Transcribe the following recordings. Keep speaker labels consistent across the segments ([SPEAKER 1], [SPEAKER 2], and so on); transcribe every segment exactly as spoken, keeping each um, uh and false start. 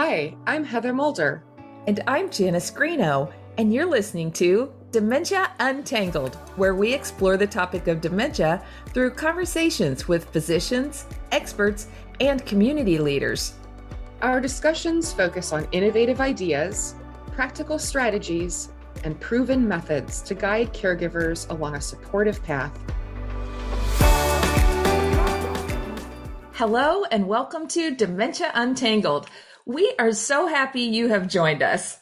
[SPEAKER 1] Hi, I'm Heather Mulder.
[SPEAKER 2] And I'm Janice Greeno, and you're listening to Dementia Untangled, where we explore the topic of dementia through conversations with physicians, experts, and community leaders.
[SPEAKER 1] Our discussions focus on innovative ideas, practical strategies, and proven methods to guide caregivers along a supportive path.
[SPEAKER 2] Hello, and welcome to Dementia Untangled. We are so happy you have joined us.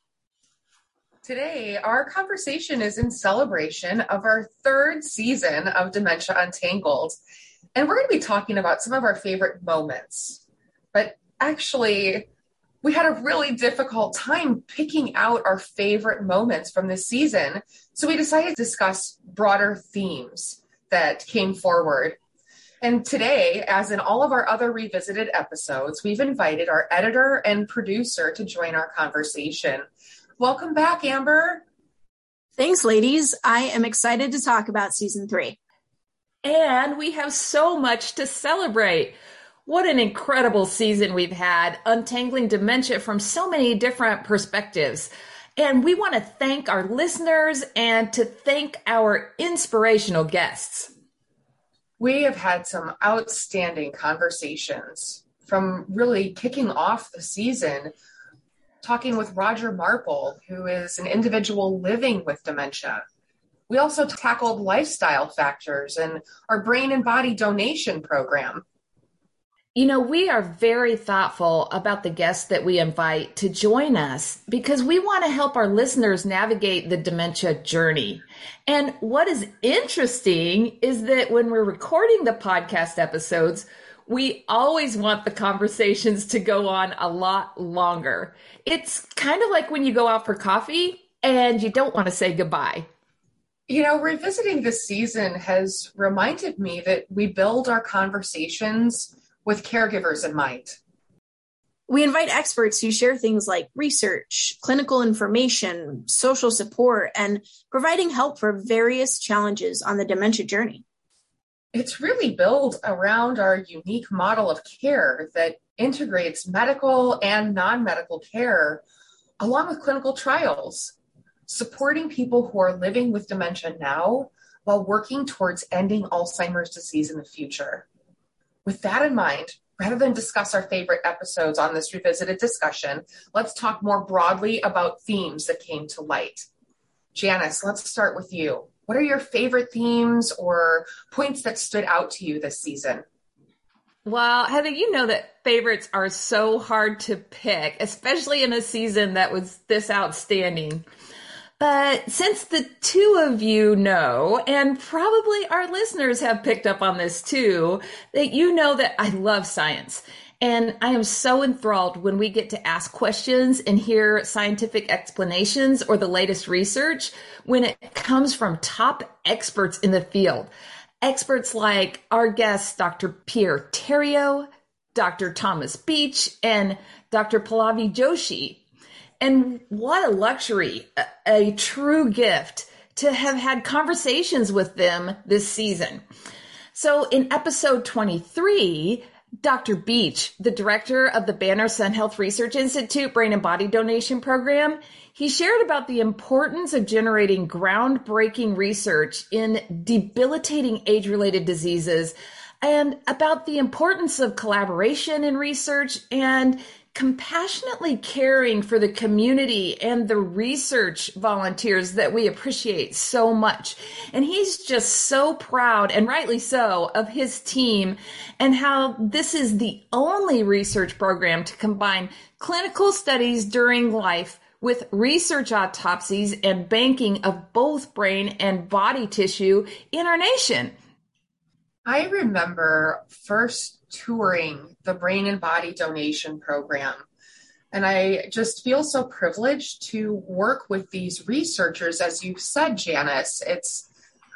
[SPEAKER 1] Today, our conversation is in celebration of our third season of Dementia Untangled. And we're going to be talking about some of our favorite moments. But actually, we had a really difficult time picking out our favorite moments from this season. So we decided to discuss broader themes that came forward. And today, as in all of our other revisited episodes, we've invited our editor and producer to join our conversation. Welcome back, Amber.
[SPEAKER 3] Thanks, ladies. I am excited to talk about season three.
[SPEAKER 2] And we have so much to celebrate. What an incredible season we've had, untangling dementia from so many different perspectives. And we want to thank our listeners and to thank our inspirational guests.
[SPEAKER 1] We have had some outstanding conversations, from really kicking off the season, talking with Roger Marple, who is an individual living with dementia. We also tackled lifestyle factors and our brain and body donation program.
[SPEAKER 2] You know, we are very thoughtful about the guests that we invite to join us because we want to help our listeners navigate the dementia journey. And what is interesting is that when we're recording the podcast episodes, we always want the conversations to go on a lot longer. It's kind of like when you go out for coffee and you don't want to say goodbye.
[SPEAKER 1] You know, revisiting this season has reminded me that we build our conversations with caregivers in mind.
[SPEAKER 3] We invite experts who share things like research, clinical information, social support, and providing help for various challenges on the dementia journey.
[SPEAKER 1] It's really built around our unique model of care that integrates medical and non-medical care, along with clinical trials, supporting people who are living with dementia now while working towards ending Alzheimer's disease in the future. With that in mind, rather than discuss our favorite episodes on this revisited discussion, let's talk more broadly about themes that came to light. Janice, let's start with you. What are your favorite themes or points that stood out to you this season?
[SPEAKER 2] Well, Heather, you know that favorites are so hard to pick, especially in a season that was this outstanding. But since the two of you know, and probably our listeners have picked up on this too, that you know that I love science. And I am so enthralled when we get to ask questions and hear scientific explanations or the latest research when it comes from top experts in the field. Experts like our guests, Doctor Pierre Theriault, Doctor Thomas Beach, and Doctor Pallavi Joshi. And what a luxury, a, a true gift to have had conversations with them this season. So in episode twenty-three, Doctor Beach, the director of the Banner Sun Health Research Institute Brain and Body Donation Program, he shared about the importance of generating groundbreaking research in debilitating age-related diseases and about the importance of collaboration in research and compassionately caring for the community and the research volunteers that we appreciate so much. And he's just so proud, and rightly so, of his team and how this is the only research program to combine clinical studies during life with research autopsies and banking of both brain and body tissue in our nation.
[SPEAKER 1] I remember first touring the Brain and Body Donation Program, and I just feel so privileged to work with these researchers. As you said, Janice, it's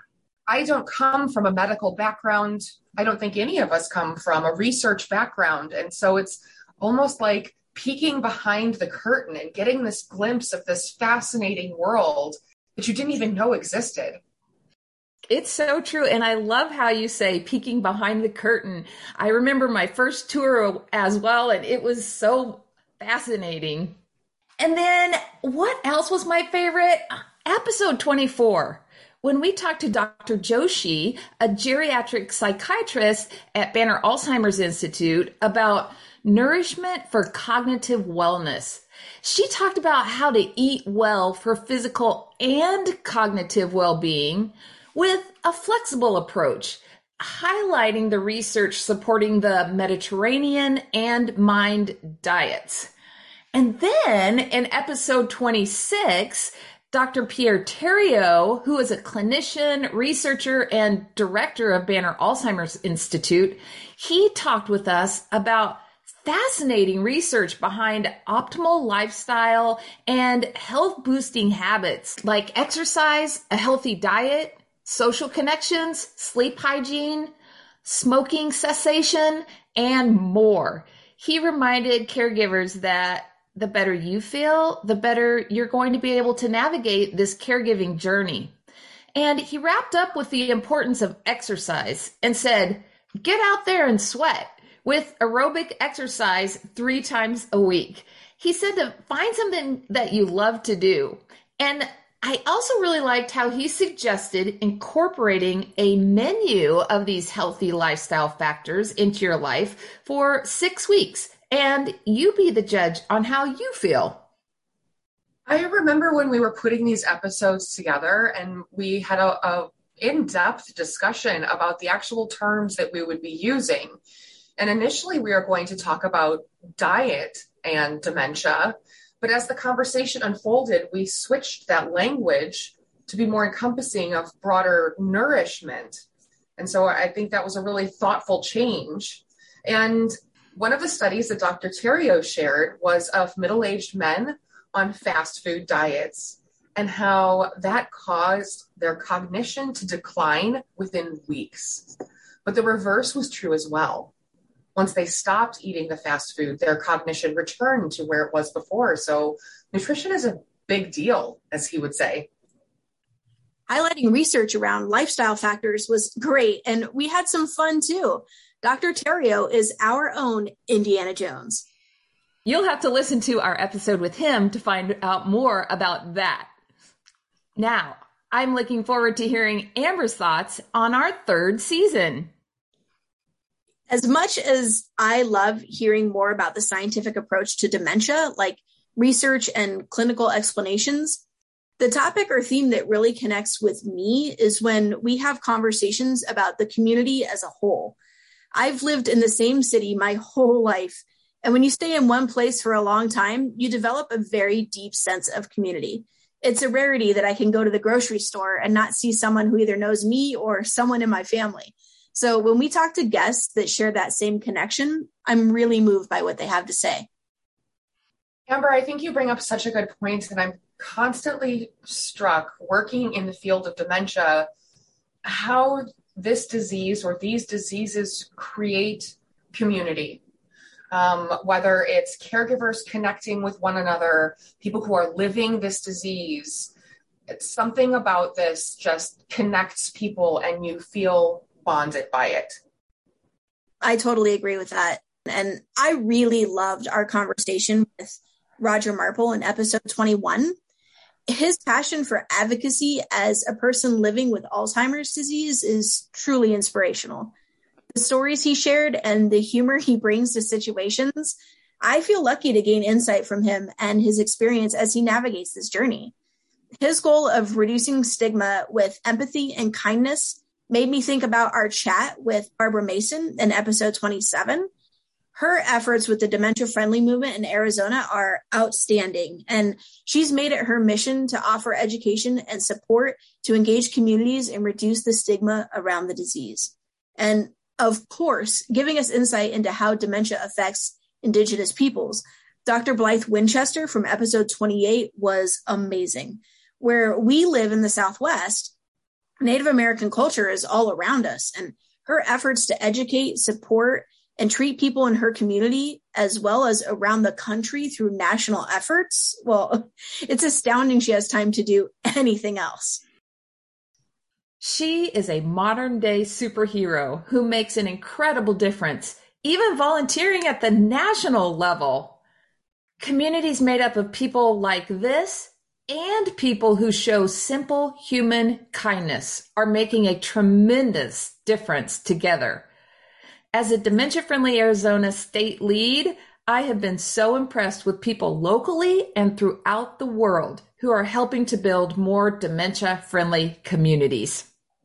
[SPEAKER 1] I don't come from a medical background. I don't think any of us come from a research background, and so it's almost like peeking behind the curtain and getting this glimpse of this fascinating world that you didn't even know existed.
[SPEAKER 2] It's so true. And I love how you say peeking behind the curtain. I remember my first tour as well, and it was so fascinating. And then what else was my favorite? Episode twenty-four, when we talked to Doctor Joshi, a geriatric psychiatrist at Banner Alzheimer's Institute, about nourishment for cognitive wellness. She talked about how to eat well for physical and cognitive well-being with a flexible approach, highlighting the research supporting the Mediterranean and MIND diets. And then in episode twenty-six, Doctor Pierre Theriault, who is a clinician, researcher, and director of Banner Alzheimer's Institute, he talked with us about fascinating research behind optimal lifestyle and health-boosting habits like exercise, a healthy diet, social connections, sleep hygiene, smoking cessation, and more. He reminded caregivers that the better you feel, the better you're going to be able to navigate this caregiving journey. And he wrapped up with the importance of exercise and said, get out there and sweat with aerobic exercise three times a week. He said to find something that you love to do. And I also really liked how he suggested incorporating a menu of these healthy lifestyle factors into your life for six weeks. And you be the judge on how you feel.
[SPEAKER 1] I remember when we were putting these episodes together and we had a, a in-depth discussion about the actual terms that we would be using. And initially we were going to talk about diet and dementia, but as the conversation unfolded, we switched that language to be more encompassing of broader nourishment. And so I think that was a really thoughtful change. And one of the studies that Doctor Theriault shared was of middle-aged men on fast food diets and how that caused their cognition to decline within weeks. But the reverse was true as well. Once they stopped eating the fast food, their cognition returned to where it was before. So nutrition is a big deal, as he would say.
[SPEAKER 3] Highlighting research around lifestyle factors was great, and we had some fun too. Doctor Theriault is our own Indiana Jones.
[SPEAKER 2] You'll have to listen to our episode with him to find out more about that. Now, I'm looking forward to hearing Amber's thoughts on our third season.
[SPEAKER 3] As much as I love hearing more about the scientific approach to dementia, like research and clinical explanations, the topic or theme that really connects with me is when we have conversations about the community as a whole. I've lived in the same city my whole life. And when you stay in one place for a long time, you develop a very deep sense of community. It's a rarity that I can go to the grocery store and not see someone who either knows me or someone in my family. So when we talk to guests that share that same connection, I'm really moved by what they have to say.
[SPEAKER 1] Amber, I think you bring up such a good point, and I'm constantly struck working in the field of dementia, how this disease or these diseases create community. Um, whether it's caregivers connecting with one another, people who are living this disease, it's something about this just connects people and you feel bonded by it.
[SPEAKER 3] I totally agree with that. And I really loved our conversation with Roger Marple in episode twenty-one. His passion for advocacy as a person living with Alzheimer's disease is truly inspirational. The stories he shared and the humor he brings to situations, I feel lucky to gain insight from him and his experience as he navigates this journey. His goal of reducing stigma with empathy and kindness made me think about our chat with Barbara Mason in episode twenty-seven. Her efforts with the dementia-friendly movement in Arizona are outstanding, and she's made it her mission to offer education and support to engage communities and reduce the stigma around the disease. And of course, giving us insight into how dementia affects Indigenous peoples. Doctor Blythe Winchester from episode twenty-eight was amazing. Where we live in the Southwest, Native American culture is all around us, and her efforts to educate, support, and treat people in her community as well as around the country through national efforts, well, it's astounding she has time to do anything else.
[SPEAKER 2] She is a modern-day superhero who makes an incredible difference, even volunteering at the national level. Communities made up of people like this and people who show simple human kindness are making a tremendous difference together. As a Dementia Friendly Arizona state lead, I have been so impressed with people locally and throughout the world who are helping to build more dementia-friendly communities.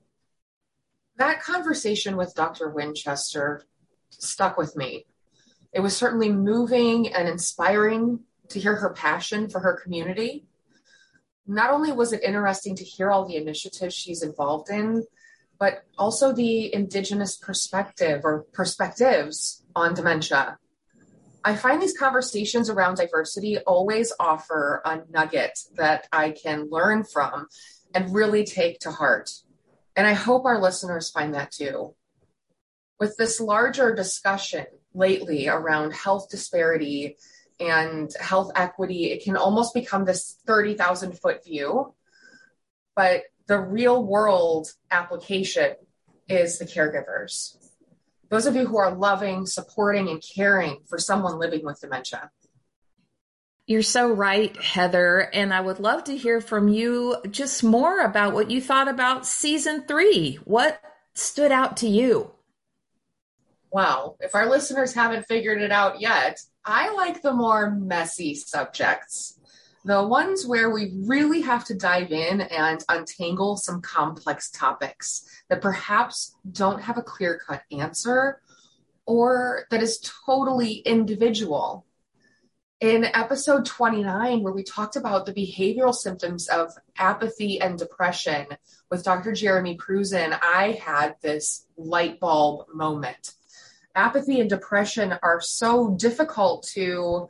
[SPEAKER 1] That conversation with Doctor Winchester stuck with me. It was certainly moving and inspiring to hear her passion for her community. Not only was it interesting to hear all the initiatives she's involved in, but also the Indigenous perspective or perspectives on dementia. I find these conversations around diversity always offer a nugget that I can learn from and really take to heart. And I hope our listeners find that too. With this larger discussion lately around health disparity and health equity, it can almost become this thirty thousand foot view. But the real world application is the caregivers. Those of you who are loving, supporting, and caring for someone living with dementia.
[SPEAKER 2] You're so right, Heather. And I would love to hear from you just more about what you thought about season three. What stood out to you?
[SPEAKER 1] Wow, if our listeners haven't figured it out yet, I like the more messy subjects, the ones where we really have to dive in and untangle some complex topics that perhaps don't have a clear-cut answer or that is totally individual. In episode twenty-nine, where we talked about the behavioral symptoms of apathy and depression with Doctor Jeremy Prusin, I had this light bulb moment. Apathy and depression are so difficult to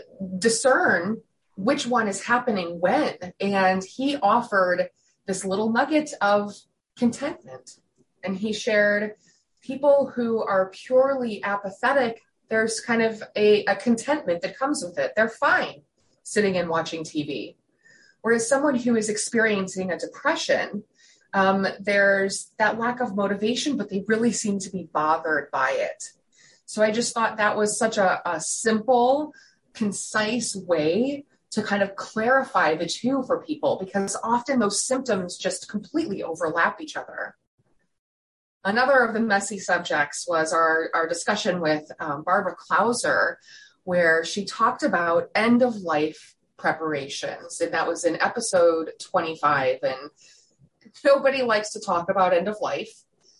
[SPEAKER 1] discern which one is happening when. And he offered this little nugget of contentment. And he shared people who are purely apathetic, there's kind of a, a contentment that comes with it. They're fine sitting and watching T V. Whereas someone who is experiencing a depression, Um, there's that lack of motivation, but they really seem to be bothered by it. So I just thought that was such a, a simple, concise way to kind of clarify the two for people, because often those symptoms just completely overlap each other. Another of the messy subjects was our, our discussion with um, Barbara Klauser, where she talked about end-of-life preparations, and that was in episode twenty-five, and nobody likes to talk about end of life,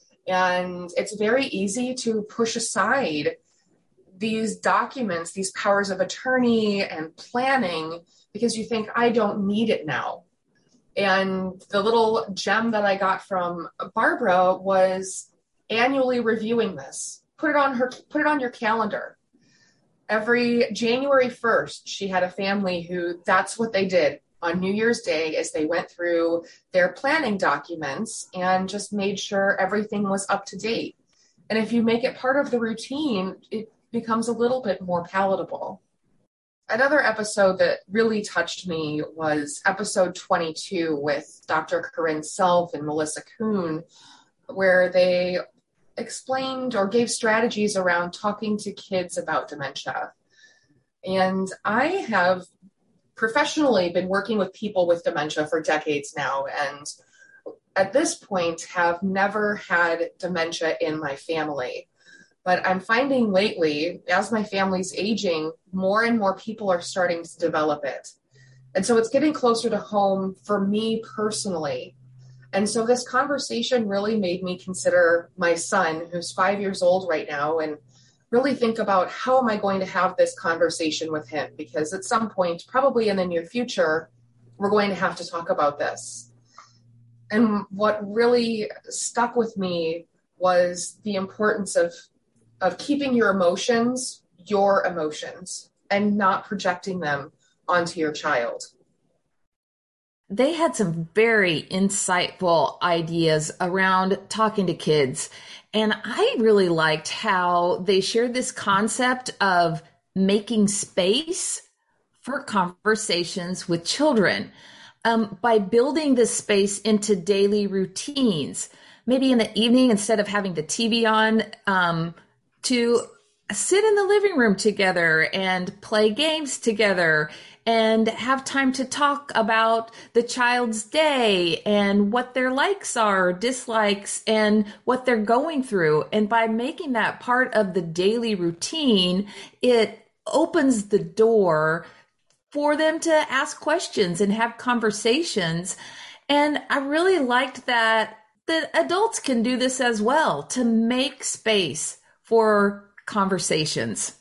[SPEAKER 1] and it's very easy to push aside these documents, these powers of attorney and planning, because you think, I don't need it now. And the little gem that I got from Barbara was annually reviewing this. Put it on her, put it on your calendar. Every January first, she had a family who that's what they did on New Year's Day, as they went through their planning documents and just made sure everything was up to date. And if you make it part of the routine, it becomes a little bit more palatable. Another episode that really touched me was episode twenty-two with Doctor Corinne Self and Melissa Kuhn, where they explained or gave strategies around talking to kids about dementia. And I have professionally been working with people with dementia for decades now, and at this point have never had dementia in my family. But I'm finding lately, as my family's aging, more and more people are starting to develop it. And so it's getting closer to home for me personally. And so this conversation really made me consider my son, who's five years old right now, and really think about how am I going to have this conversation with him? Because at some point, probably in the near future, we're going to have to talk about this. And what really stuck with me was the importance of, of keeping your emotions, your emotions, and not projecting them onto your child.
[SPEAKER 2] They had some very insightful ideas around talking to kids. And I really liked how they shared this concept of making space for conversations with children um, by building this space into daily routines. Maybe in the evening, instead of having the T V on, um, to sit in the living room together and play games together and have time to talk about the child's day and what their likes are, dislikes, and what they're going through. And by making that part of the daily routine, it opens the door for them to ask questions and have conversations. And I really liked that the adults can do this as well, to make space for conversations.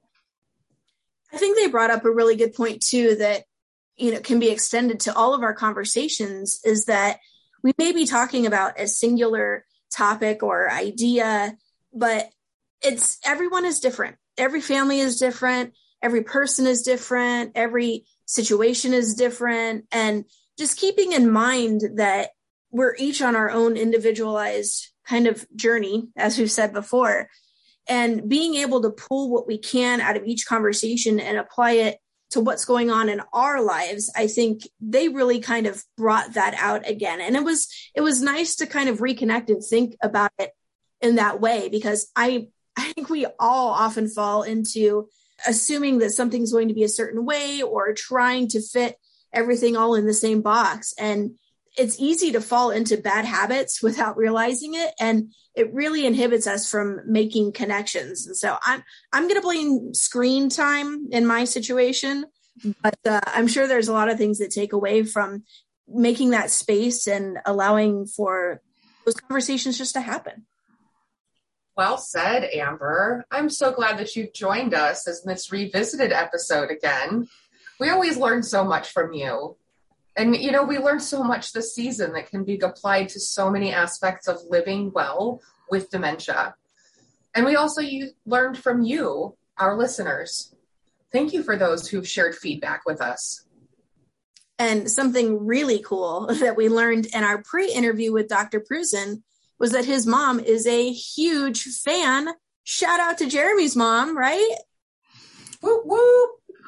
[SPEAKER 3] I think they brought up a really good point too, that, you know, can be extended to all of our conversations, is that we may be talking about a singular topic or idea, but it's everyone is different. Every family is different. Every person is different. Every situation is different. And just keeping in mind that we're each on our own individualized kind of journey, as we've said before, and being able to pull what we can out of each conversation and apply it to what's going on in our lives. I think they really kind of brought that out again. And it was, it was nice to kind of reconnect and think about it in that way, because I, I think we all often fall into assuming that something's going to be a certain way or trying to fit everything all in the same box. And it's easy to fall into bad habits without realizing it. And it really inhibits us from making connections. And so I'm, I'm going to blame screen time in my situation, but uh, I'm sure there's a lot of things that take away from making that space and allowing for those conversations just to happen.
[SPEAKER 1] Well said, Amber. I'm so glad that you've joined us in this revisited episode again. We always learn so much from you. And, you know, we learned so much this season that can be applied to so many aspects of living well with dementia. And we also you, learned from you, our listeners. Thank you for those who've shared feedback with us.
[SPEAKER 3] And something really cool that we learned in our pre-interview with Doctor Prusen was that his mom is a huge fan. Shout out to Jeremy's mom, right?
[SPEAKER 1] Whoop, whoop.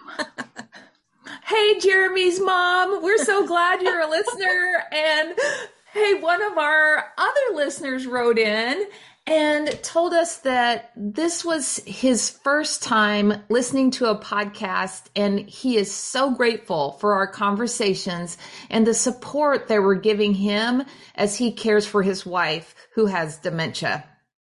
[SPEAKER 2] Hey, Jeremy's mom, we're so glad you're a listener. And hey, one of our other listeners wrote in and told us that this was his first time listening to a podcast, and he is so grateful for our conversations and the support that we're giving him as he cares for his wife who has dementia.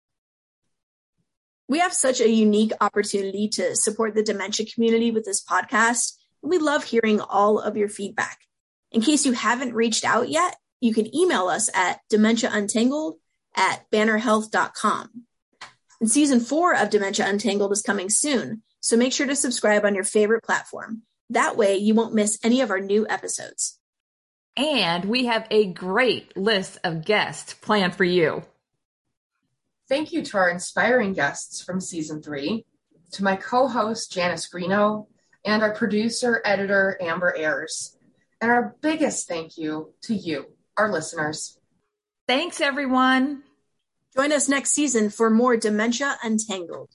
[SPEAKER 3] We have such a unique opportunity to support the dementia community with this podcast. We love hearing all of your feedback. In case you haven't reached out yet, you can email us at dementia untangled at banner health dot com. And season four of Dementia Untangled is coming soon, so make sure to subscribe on your favorite platform. That way you won't miss any of our new episodes.
[SPEAKER 2] And we have a great list of guests planned for you.
[SPEAKER 1] Thank you to our inspiring guests from season three, to my co-host Janice Greeno, and our producer, editor, Amber Ayers. And our biggest thank you to you, our listeners.
[SPEAKER 2] Thanks, everyone.
[SPEAKER 3] Join us next season for more Dementia Untangled.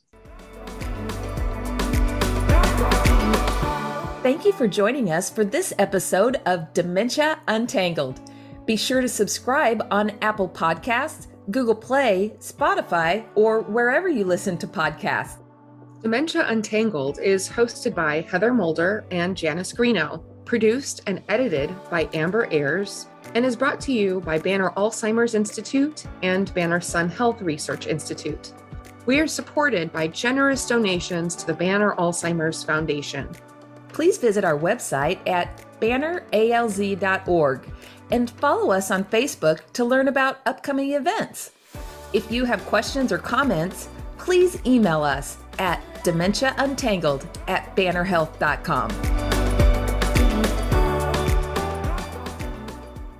[SPEAKER 2] Thank you for joining us for this episode of Dementia Untangled. Be sure to subscribe on Apple Podcasts, Google Play, Spotify, or wherever you listen to podcasts.
[SPEAKER 1] Dementia Untangled is hosted by Heather Mulder and Janice Greeno, produced and edited by Amber Ayers, and is brought to you by Banner Alzheimer's Institute and Banner Sun Health Research Institute. We are supported by generous donations to the Banner Alzheimer's Foundation.
[SPEAKER 2] Please visit our website at banner a l z dot org and follow us on Facebook to learn about upcoming events. If you have questions or comments, please email us at dementia untangled at banner health dot com.